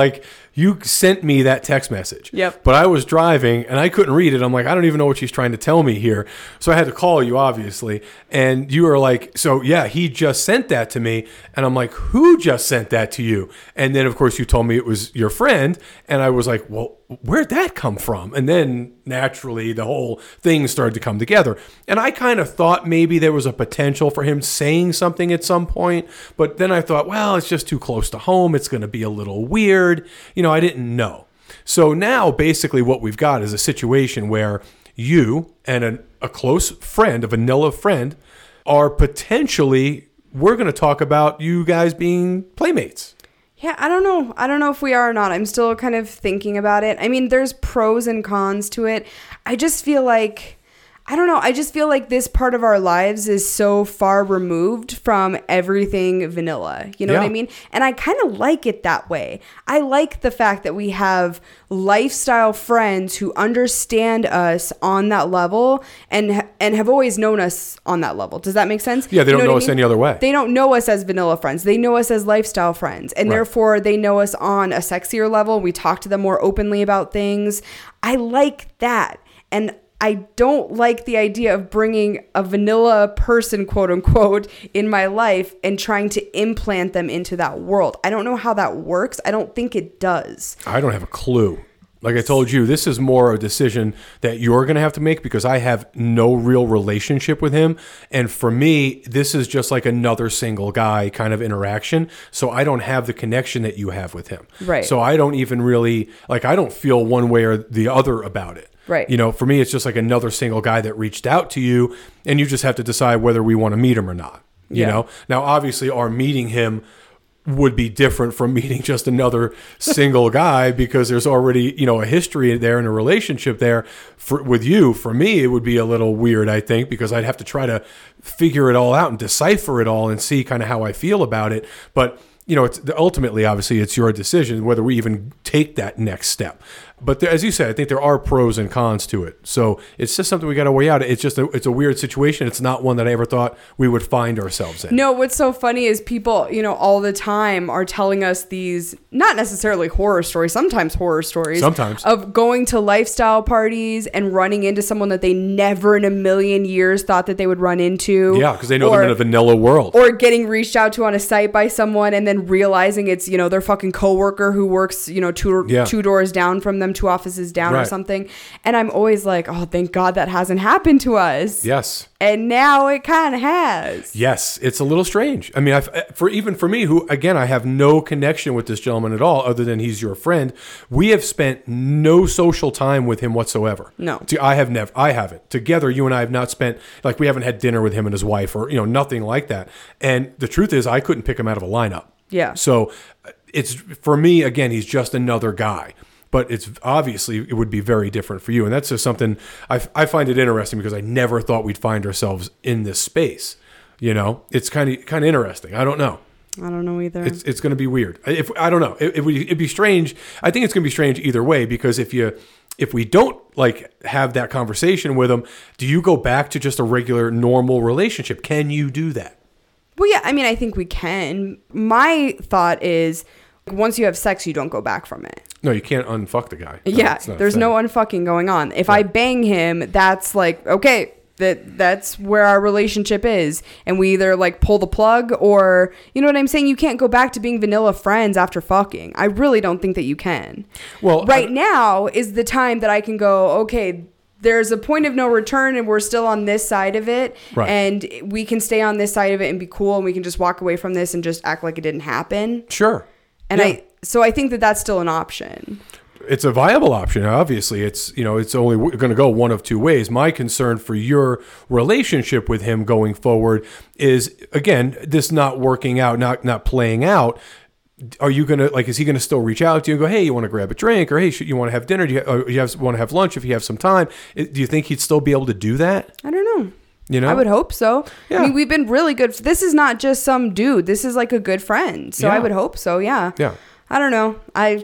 You sent me that text message. Yep. But I was driving and I couldn't read it. I'm like, I don't even know what she's trying to tell me here. So I had to call you, obviously. And you were like, so yeah, he just sent that to me. And I'm like, who just sent that to you? And then, of course, you told me it was your friend. And I was like, well, where'd that come from? And then naturally the whole thing started to come together. And I kind of thought maybe there was a potential for him saying something at some point. But then I thought, well, it's just too close to home. It's going to be a little weird. I didn't know. So now basically what we've got is a situation where you and a close friend, a vanilla friend, are potentially, we're going to talk about you guys being playmates. Yeah, I don't know. I don't know if we are or not. I'm still kind of thinking about it. I mean, there's pros and cons to it. I just feel like, I don't know. I just feel like this part of our lives is so far removed from everything vanilla. You know what I mean? And I kind of like it that way. I like the fact that we have lifestyle friends who understand us on that level and have always known us on that level. Does that make sense? Yeah, they don't know us any other way. They don't know us as vanilla friends. They know us as lifestyle friends. And therefore, they know us on a sexier level. We talk to them more openly about things. I like that. And I don't like the idea of bringing a vanilla person, quote unquote, in my life and trying to implant them into that world. I don't know how that works. I don't think it does. I don't have a clue. Like I told you, this is more a decision that you're going to have to make because I have no real relationship with him. And for me, this is just like another single guy kind of interaction. So I don't have the connection that you have with him. Right. So I don't even really, I don't feel one way or the other about it. Right. For me, it's just like another single guy that reached out to you and you just have to decide whether we want to meet him or not. You know? Now, obviously, our meeting him would be different from meeting just another single guy because there's already, a history there and a relationship there with you. For me, it would be a little weird, I think, because I'd have to try to figure it all out and decipher it all and see kind of how I feel about it. But, it's ultimately, obviously, it's your decision whether we even take that next step. But as you said, I think there are pros and cons to it. So it's just something we got to weigh out. It's just it's a weird situation. It's not one that I ever thought we would find ourselves in. No, what's so funny is people, all the time are telling us these, not necessarily horror stories, sometimes horror stories. Sometimes. Of going to lifestyle parties and running into someone that they never in a million years thought that they would run into. Yeah, because they know them in a vanilla world. Or getting reached out to on a site by someone and then realizing it's, their fucking coworker who works, two doors down from them, 2 offices down or something. And I'm always like, oh, thank God that hasn't happened to us. Yes. And now it kind of has. Yes, it's a little strange. I mean, for me, who, again, I have no connection with this gentleman at all other than he's your friend. We have spent no social time with him whatsoever. No. I haven't. Together, you and I have not spent, we haven't had dinner with him and his wife or, nothing like that. And the truth is, I couldn't pick him out of a lineup. Yeah. So it's, for me, again, he's just another guy. But it's obviously it would be very different for you. And that's just something I find it interesting because I never thought we'd find ourselves in this space. It's kind of interesting. I don't know. I don't know either. It's going to be weird. I don't know. It'd be strange. I think it's going to be strange either way because if we don't have that conversation with him, do you go back to just a regular normal relationship? Can you do that? Well, yeah. I mean, I think we can. My thought is once you have sex, you don't go back from it. No, you can't unfuck the guy. Yeah, there's no unfucking going on. If I bang him, that's okay, that's where our relationship is. And we either pull the plug or, you know what I'm saying? You can't go back to being vanilla friends after fucking. I really don't think that you can. Well, now is the time that I can go, okay, there's a point of no return and we're still on this side of it. Right. And we can stay on this side of it and be cool and we can just walk away from this and just act like it didn't happen. Sure. And So I think that that's still an option. It's a viable option. Obviously, it's only going to go one of two ways. My concern for your relationship with him going forward is, again, this not working out, not playing out. Are you going to, is he going to still reach out to you and go, hey, you want to grab a drink? Or, hey, you want to have dinner? Do you want to have lunch if you have some time? Do you think he'd still be able to do that? I don't know. I would hope so. Yeah. I mean, we've been really good. This is not just some dude. This is a good friend. So I would hope so. Yeah. Yeah. I don't know.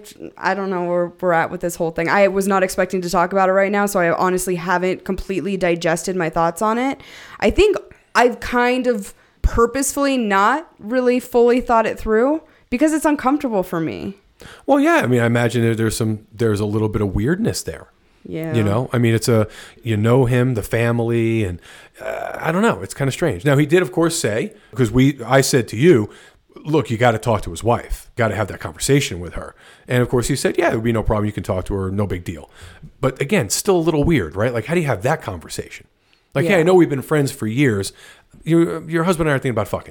I don't know where we're at with this whole thing. I was not expecting to talk about it right now, so I honestly haven't completely digested my thoughts on it. I think I've kind of purposefully not really fully thought it through because it's uncomfortable for me. Well, yeah. I mean, I imagine there's a little bit of weirdness there. Yeah. You know, I mean, him, the family, and I don't know. It's kind of strange. Now, he did, of course, say, because I said to you, look, you got to talk to his wife. Got to have that conversation with her. And of course, he said, yeah, it would be no problem. You can talk to her. No big deal. But again, still a little weird, right? Like, how do you have that conversation? Like, Yeah. hey, I know we've been friends for years. Your husband and I are thinking about fucking.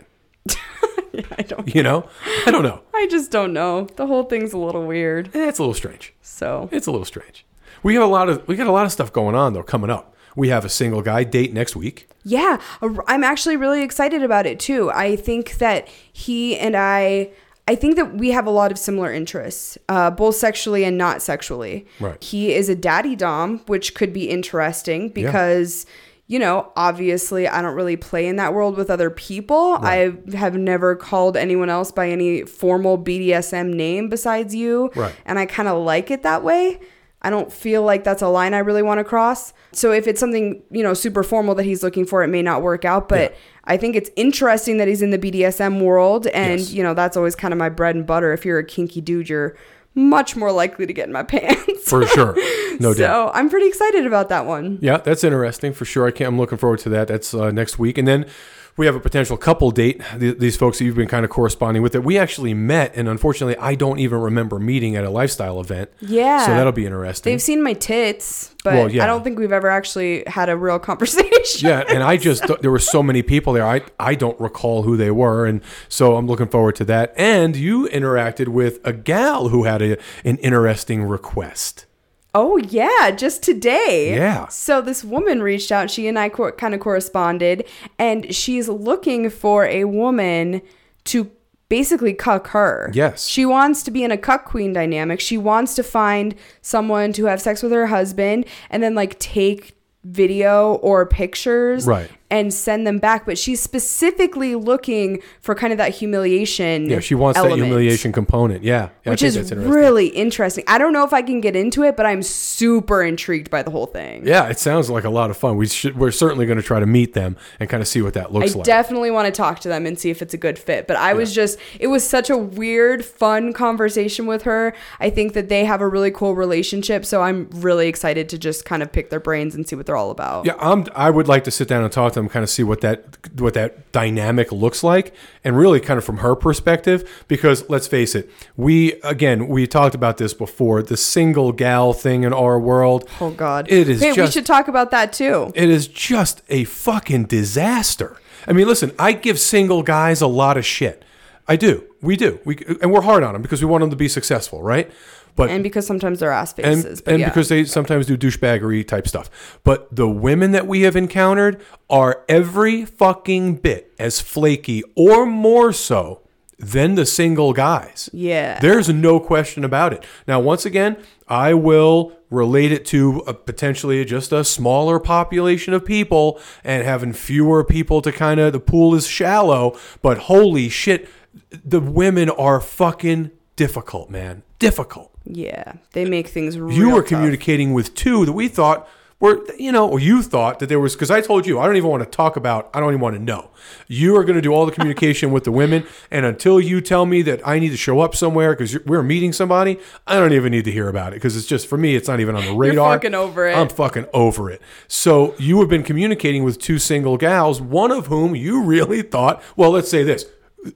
Yeah, I don't. You know? I don't know. I just don't know. The whole thing's a little weird. It's a little strange. So It's a little strange. We got a lot of stuff going on though coming up. We have a single guy date next week. yeah, I'm actually really excited about it too. I think that he and I think that we have a lot of similar interests, both sexually and not sexually. Right. He is a daddy dom, which could be interesting because, you know, obviously I don't really play in that world with other people. Right. I have never called anyone else by any formal BDSM name besides you. Right. And I kind of like it that way. I don't feel like that's a line I really want to cross. So if it's something, you know, super formal that he's looking for, it may not work out. But Yeah. I think it's interesting that he's in the BDSM world. And, Yes. you know, that's always kind of my bread and butter. If you're a kinky dude, you're much more likely to get in my pants. For sure. No doubt. So I'm pretty excited about that one. Yeah, that's interesting for sure. I'm looking forward to that. That's next week. And then we have a potential couple date. These folks that you've been kind of corresponding with that we actually met. And unfortunately, I don't even remember meeting at a lifestyle event. Yeah. So that'll be interesting. They've seen my tits, but Well, yeah. I don't think we've ever actually had a real conversation. Yeah, and there were so many people there. I don't recall who they were, and so I'm looking forward to that. And you interacted with a gal who had an interesting request. Oh, yeah, just today. Yeah. So this woman reached out. She and I kind of corresponded, and she's looking for a woman to basically cuck her. Yes. She wants to be in a cuck queen dynamic. She wants to find someone to have sex with her husband and then like take video or pictures Right. and send them back. But she's specifically looking for kind of that humiliation. Yeah, she wants element, that humiliation component. Yeah. I which think is that's interesting. really interesting. I don't know if I can get into it, but I'm super intrigued by the whole thing. Yeah, it sounds like a lot of fun. We're certainly going to try to meet them and kind of see what that looks I like. definitely want to talk to them and see if it's a good fit. But it was such a weird, fun conversation with her. I think that they have a really cool relationship. So I'm really excited to just kind of pick their brains and see what they're all about. Yeah, I would like to sit down and talk to them, kind of see what that dynamic looks like, and really kind of from her perspective. Because let's face it, we talked about this before. The single gal thing in our world. Oh God! It is. Hey, we should talk about that too. It is just a fucking disaster. I mean, listen, I give single guys a lot of shit. I do. We do. And we're hard on them because we want them to be successful, right? But And because sometimes they're ass faces. and because they sometimes do douchebaggery type stuff. But the women that we have encountered are every fucking bit as flaky or more so than the single guys. Yeah. There's no question about it. Now, once again, I will relate it to potentially just a smaller population of people and having fewer people to the pool is shallow. But holy shit, the women are fucking difficult, man. Difficult. Yeah, they make things real You were tough. communicating with two that we thought were, or you thought that there was, because I told you, I don't even want to talk about, I don't even want to know. You are going to do all the communication with the women, and until you tell me that I need to show up somewhere because we're meeting somebody, I don't even need to hear about it, because it's just, for me, it's not even on the radar. You're fucking over it. I'm fucking over it. So you have been communicating with two single gals, one of whom you really thought, well, let's say this,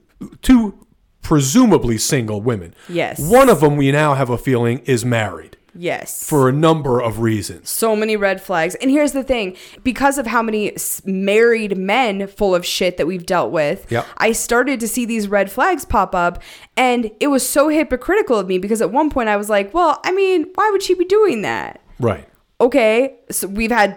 two presumably single women. Yes. One of them, we now have a feeling, is married Yes. for a number of reasons. So many red flags. And here's the thing, because of how many married men full of shit that we've dealt with, Yep. I started to see these red flags pop up, and it was so hypocritical of me because at one point I was like, well, I mean, why would she be doing that? Right. Okay, so we've had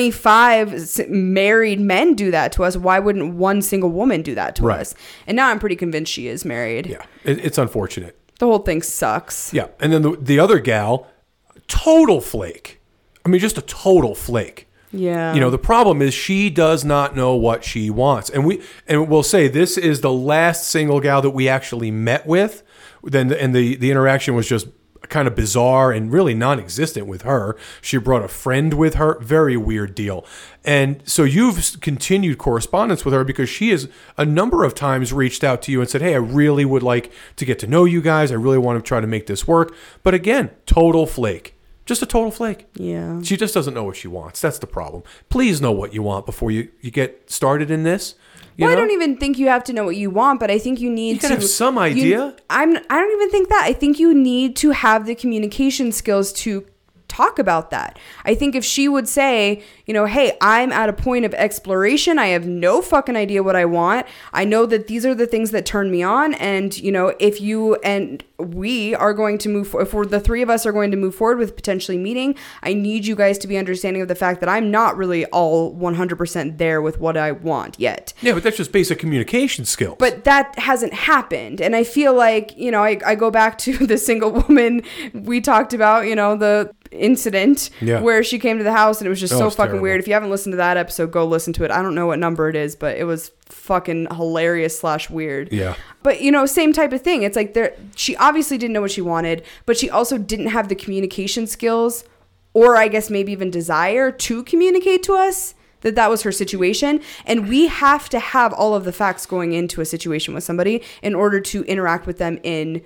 25 married men do that to us. Why wouldn't one single woman do that to Right. us? And now I'm pretty convinced she is married. Yeah. It's unfortunate. The whole thing sucks. Yeah. And then the other gal, total flake. I mean, just a total flake. Yeah. The problem is she does not know what she wants. And we'll say this is the last single gal that we actually met with. Then the interaction was just kind of bizarre and really non-existent with her. She brought a friend with her. Very weird deal. And so you've continued correspondence with her because she has a number of times reached out to you and said, hey, I really would like to get to know you guys. I really want to try to make this work. But again, total flake. Just a total flake. Yeah. She just doesn't know what she wants. That's the problem. Please know what you want before you get started in this. Well, I don't even think you have to know what you want, but I think you need to have some idea. I don't even think that. I think you need to have the communication skills to talk about that. I think if she would say, hey, I'm at a point of exploration. I have no fucking idea what I want. I know that these are the things that turn me on. And, if you and we are going to move, if the three of us are going to move forward with potentially meeting, I need you guys to be understanding of the fact that I'm not really all 100% there with what I want yet. Yeah, but that's just basic communication skills. But that hasn't happened. And I feel like, I go back to the single woman we talked about, the incident where she came to the house and it was just so fucking weird. If you haven't listened to that episode, go listen to it. I don't know what number it is, but it was fucking hilarious / weird. Yeah. But same type of thing. It's like she obviously didn't know what she wanted, but she also didn't have the communication skills, or I guess maybe even desire to communicate to us that was her situation. And we have to have all of the facts going into a situation with somebody in order to interact with them in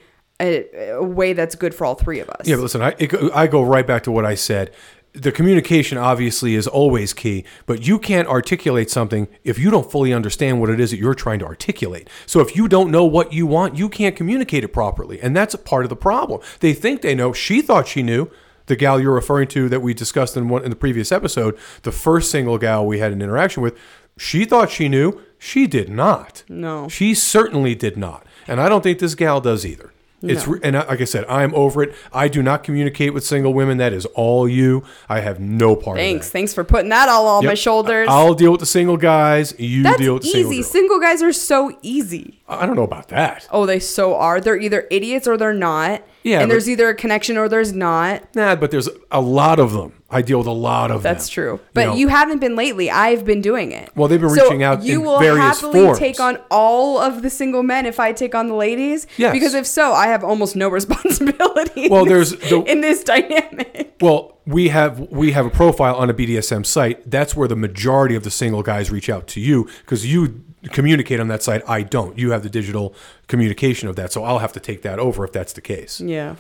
a way that's good for all three of us. Yeah, but listen, I go right back to what I said. The communication obviously is always key, but you can't articulate something if you don't fully understand what it is that you're trying to articulate. So if you don't know what you want, you can't communicate it properly. And that's a part of the problem. They think they know. She thought she knew. The gal you're referring to that we discussed in the previous episode, the first single gal we had an interaction with, she thought she knew. She did not. No. She certainly did not. And I don't think this gal does either. And like I said, I'm over it. I do not communicate with single women. That is all you. I have no part of that. Thanks for putting that all on my shoulders. I'll deal with the single guys. You deal with the single girls. Single guys are so easy. I don't know about that. Oh, they so are. They're either idiots or they're not. Yeah, and there's either a connection or there's not. Nah, but there's a lot of them. I deal with a lot of them. That's true. But you haven't been lately. I've been doing it. Well, they've been reaching out in various forms. You will happily take on all of the single men if I take on the ladies? Yes. Because if so, I have almost no responsibility in this dynamic. Well, we have a profile on a BDSM site. That's where the majority of the single guys reach out to you because you communicate on that site. I don't. You have the digital communication of that, so I'll have to take that over if that's the case. Yeah.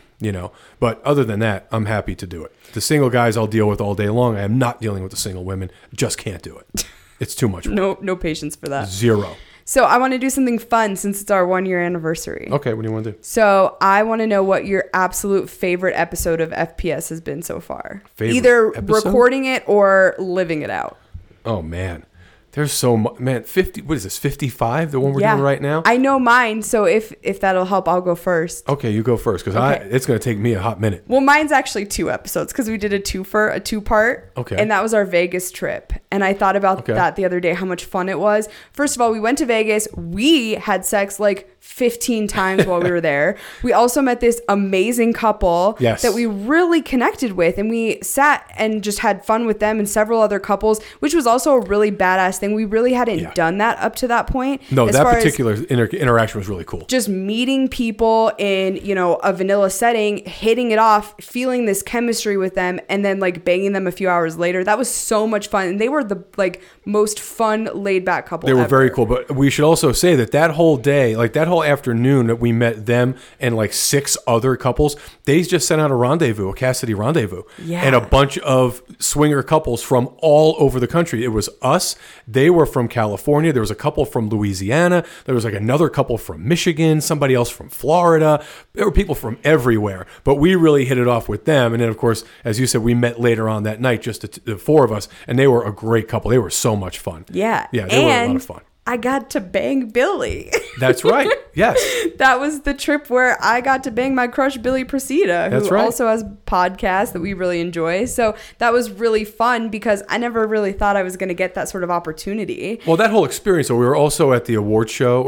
But other than that, I'm happy to do it. The single guys I'll deal with all day long. I am not dealing with the single women. Just can't do it. It's too much work. No patience for that. Zero. So I want to do something fun since it's our 1-year anniversary. Okay, what do you want to do? So I want to know what your absolute favorite episode of FPS has been so far. Either recording it or living it out. Oh, man. There's so much, man. 50. What is this? 55. The one we're doing right now. I know mine. So if that'll help, I'll go first. Okay, you go first because it's going to take me a hot minute. Well, mine's actually 2 episodes because we did a two-part. Okay. And that was our Vegas trip. And I thought about that the other day, how much fun it was. First of all, we went to Vegas. We had sex like 15 times while we were there. We also met this amazing couple that we really connected with, and we sat and just had fun with them and several other couples, which was also a really badass thing. We really hadn't done that up to that point. No, that particular interaction was really cool. Just meeting people in, a vanilla setting, hitting it off, feeling this chemistry with them, and then like banging them a few hours later. That was so much fun. And they were the most fun, laid back couple They were ever. very cool. But we should also say that whole day, that whole afternoon that we met them and 6 other couples, they just sent out a Cassidy rendezvous. Yeah. And a bunch of swinger couples from all over the country. It was us. They were from California. There was a couple from Louisiana. There was another couple from Michigan, somebody else from Florida. There were people from everywhere. But we really hit it off with them. And then, of course, as you said, we met later on that night, just the 4 of us. And they were a great couple. They were so much fun. Yeah. Yeah, they were a lot of fun. I got to bang Billy. That's right. Yes. That was the trip where I got to bang my crush, Billy Procida, who also has a podcast that we really enjoy. So that was really fun because I never really thought I was going to get that sort of opportunity. Well, that whole experience, so we were also at the award show,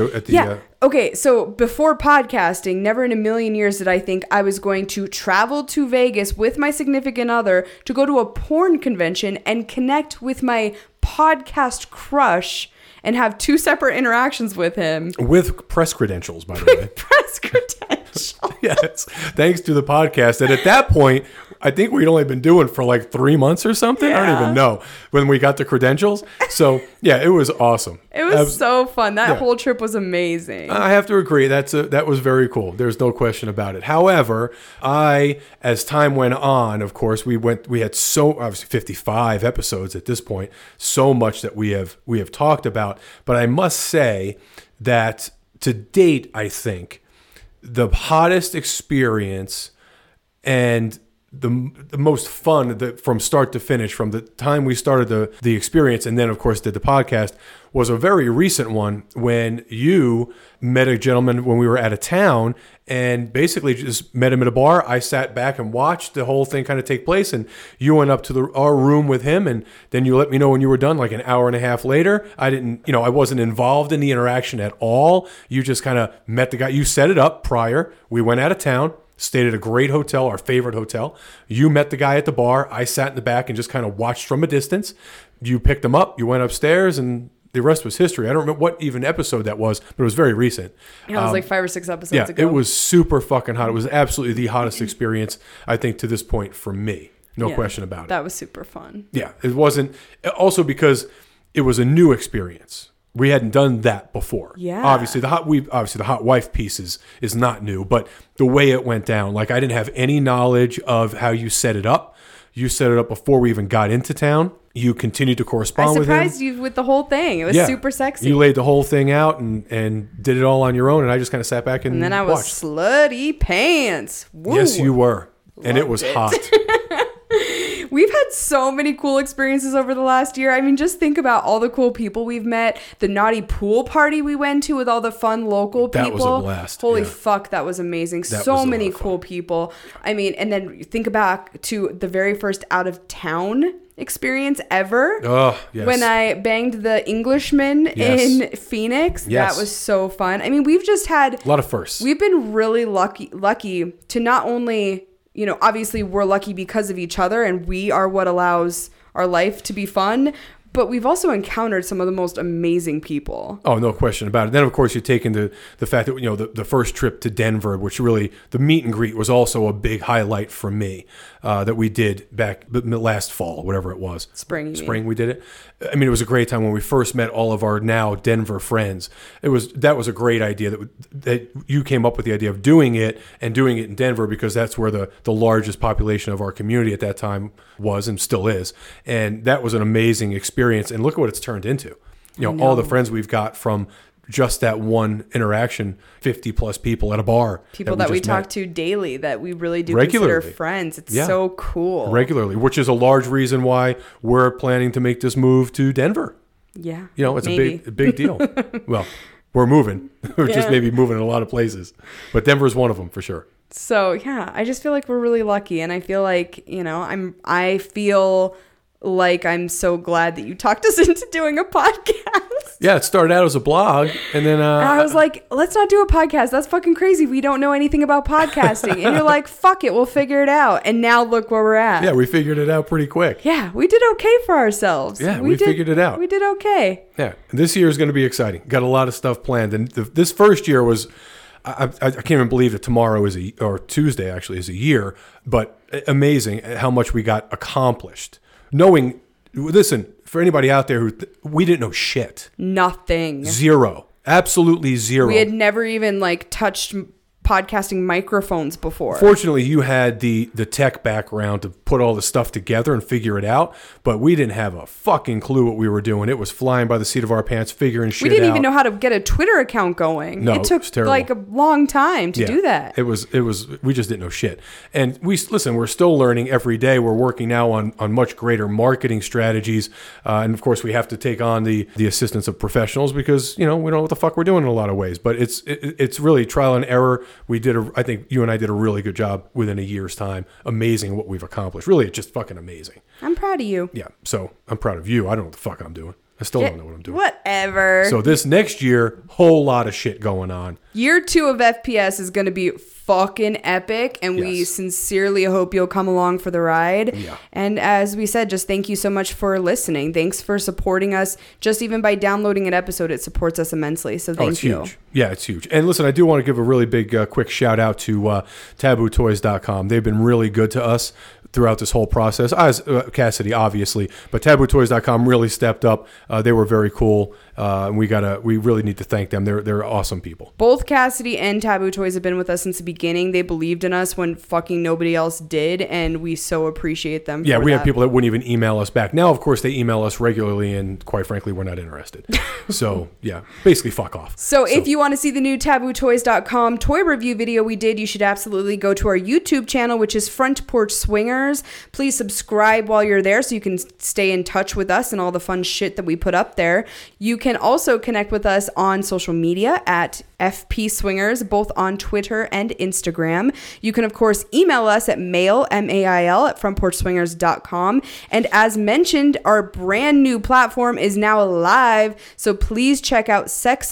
Okay, so before podcasting, never in a million years did I think I was going to travel to Vegas with my significant other to go to a porn convention and connect with my podcast crush and have 2 separate interactions with him. With press credentials, by the way. Press credentials. Yes, thanks to the podcast. And at that point, I think we'd only been doing for like 3 months or something. I don't even know when we got the credentials. So yeah, it was awesome. It was so fun. That whole trip was amazing. I have to agree. That was very cool. There's no question about it. However, as time went on, of course, we had obviously 55 episodes at this point, so much that we have talked about. But I must say that to date, I think the hottest experience and the most fun from start to finish, from the time we started the experience and then of course did the podcast, was a very recent one when you met a gentleman when we were out of town and basically just met him at a bar. I sat back and watched the whole thing kind of take place, and you went up to our room with him, and then you let me know when you were done, like an hour and a half later. I wasn't involved in the interaction at all. You just kind of met the guy. You set it up prior. We went out of town, stayed at a great hotel, our favorite hotel. You met the guy at the bar. I sat in the back and just kind of watched from a distance. You picked him up. You went upstairs, and the rest was history. I don't remember what even episode that was, but it was very recent. Yeah, it was like 5 or 6 episodes ago. It was super fucking hot. It was absolutely the hottest experience, I think, to this point for me. No question about it. That was super fun. Yeah, it wasn't. Also because it was a new experience. We hadn't done that before. Yeah. Obviously, the hot wife piece is not new, but the way it went down, like I didn't have any knowledge of how you set it up. You set it up before we even got into town. You continued to correspond with him. I surprised you with the whole thing. It was super sexy. You laid the whole thing out and did it all on your own, and I just kind of sat back and then I was watched. Slutty pants. Woo. Yes, you were. And it was hot. We've had so many cool experiences over the last year. I mean, just think about all the cool people we've met. The naughty pool party we went to with all the fun local people. That was a blast. Holy fuck, that was amazing. So many cool people. I mean, and then think back to the very first out of town experience ever. Oh, yes. When I banged the Englishman in Phoenix. Yes. That was so fun. I mean, we've just had a lot of firsts. We've been really lucky to not only, obviously we're lucky because of each other and we are what allows our life to be fun, but we've also encountered some of the most amazing people. Oh, no question about it. Then, of course, you take into the fact that, the first trip to Denver, which really, the meet and greet was also a big highlight for me that we did back last fall, whatever it was. Spring we did it. I mean, it was a great time when we first met all of our now Denver friends. That was a great idea that you came up with the idea of doing it in Denver because that's where the largest population of our community at that time was and still is. And that was an amazing experience. And look at what it's turned into. All the friends we've got from just that one interaction, 50 plus people at a bar. People that we talk to daily that we really do consider friends. It's so cool. Regularly, which is a large reason why we're planning to make this move to Denver. Yeah. It's a big deal. Well, we're moving. We're just maybe moving in a lot of places. But Denver is one of them for sure. So, I just feel like we're really lucky. And I feel like, I feel like I'm so glad that you talked us into doing a podcast. Yeah, it started out as a blog, and then I was like, let's not do a podcast. That's fucking crazy. We don't know anything about podcasting. And you're like, fuck it, we'll figure it out. And now look where we're at. Yeah, we figured it out pretty quick. Yeah, we did okay for ourselves. Yeah, we figured it out. We did okay. Yeah, this year is going to be exciting. Got a lot of stuff planned. And this first year was, I can't even believe that tomorrow or Tuesday actually is a year, but amazing how much we got accomplished. Listen, for anybody out there we didn't know shit. Nothing. Zero. Absolutely zero. We had never even touched podcasting microphones before. Fortunately, you had the tech background to put all the stuff together and figure it out, but we didn't have a fucking clue what we were doing. It was flying by the seat of our pants, figuring shit out. We didn't even know how to get a Twitter account going. No, it took a long time to do that. It was we just didn't know shit. And we're still learning every day. We're working now on much greater marketing strategies. And of course we have to take on the assistance of professionals because, we don't know what the fuck we're doing in a lot of ways, but it's really trial and error. I think you and I did a really good job within a year's time. Amazing what we've accomplished. Really, it's just fucking amazing. I'm proud of you. Yeah. So I'm proud of you. I don't know what the fuck I'm doing. I still don't know what I'm doing. Whatever. So this next year, whole lot of shit going on. Year 2 of FPS is going to be fucking epic, and we sincerely hope you'll come along for the ride. Yeah. And as we said, just thank you so much for listening. Thanks for supporting us. Just even by downloading an episode, it supports us immensely. So thank you. Huge. Yeah, it's huge. And listen, I do want to give a really big quick shout out to tabootoys.com. They've been really good to us throughout this whole process, as Cassidy, obviously, but tabootoys.com really stepped up. They were very cool, and we really need to thank them. They're awesome people. Both Cassidy and Taboo Toys have been with us since the beginning. They believed in us when fucking nobody else did, and we so appreciate them. Yeah, we have people that wouldn't even email us back. Now, of course, they email us regularly, and quite frankly, we're not interested. So, yeah, basically fuck off. So if you want to see the new tabootoys.com toy review video we did, you should absolutely go to our YouTube channel, which is Front Porch Swingers. Please subscribe while you're there so you can stay in touch with us and all the fun shit that we put up there. You can also connect with us on social media at FP Swingers, both on Twitter and Instagram. You can, of course, email us at mail, M-A-I-L, at frontporchswingers.com. And as mentioned, our brand new platform is now live, so please check out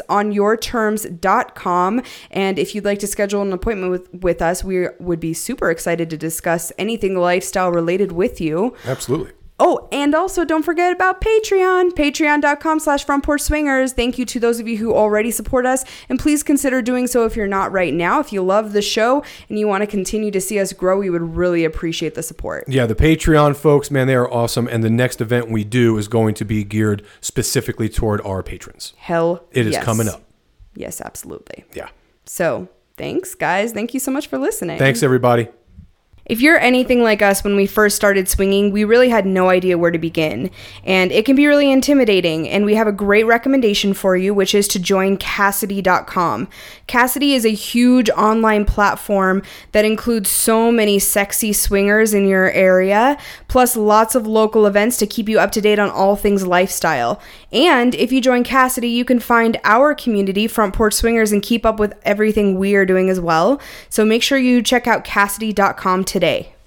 sexonyourterms.com. And if you'd like to schedule an appointment with us, we would be super excited to discuss anything lifestyle related with you. Absolutely. Oh, and also don't forget about Patreon, patreon.com/frontporchswingers. Thank you to those of you who already support us, and please consider doing so if you're not right now. If you love the show and you want to continue to see us grow, we would really appreciate the support. Yeah, the Patreon folks, man, they are awesome, and the next event we do is going to be geared specifically toward our patrons. It is coming up. Yes, absolutely. Yeah. So, thanks, guys. Thank you so much for listening. Thanks, everybody. If you're anything like us, when we first started swinging, we really had no idea where to begin. And it can be really intimidating. And we have a great recommendation for you, which is to join Kasidie.com. Kasidie is a huge online platform that includes so many sexy swingers in your area, plus lots of local events to keep you up to date on all things lifestyle. And if you join Kasidie, you can find our community, Front Porch Swingers, and keep up with everything we are doing as well. So make sure you check out Kasidie.com today.